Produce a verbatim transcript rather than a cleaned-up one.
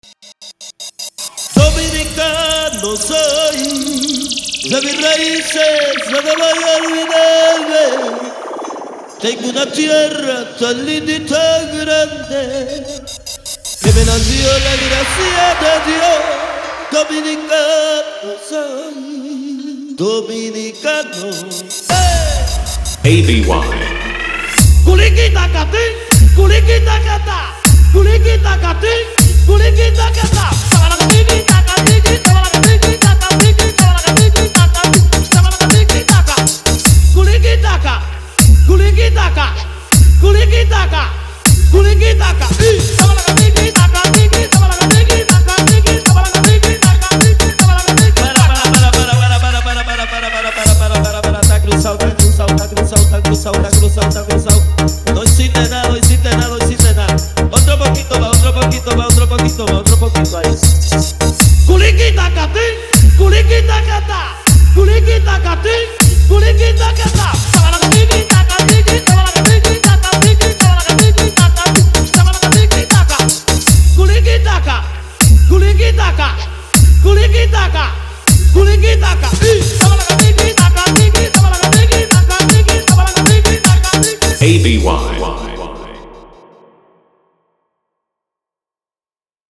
Dominicano soy, de mis raíces no me voy a olvidarme. Tengo una tierra tan linda y tan grande que me nació la gracia de Dios. Dominicano soy, dominicano. A B Y. Kulikita kati, kulikita kata, kulikita kati, kulikita kata. Tabalakatiki takatiki, tabalakatiki takatiki, tabalakatiki takatiki, tabalakatiki taka. Kulikita ka, kulikita ka, kulikita ka, kulikita ka. Tabalakatiki takatiki, tabalakatiki takatiki, tabalakatiki takatiki, tabalakatiki taka. Para, para, para, para, para, para, para, para, para, para, para, tá cruzado, tá cruzado, tá cruzado, tá cruzado, tá cruzado, tá cruzado. No hiciste nada, no hiciste nada, no hiciste nada. Otro poquito más, otro poquito más, otro poquito más, otro poquito ahí. Kulikita kati, kulikita kata, kulikita kati.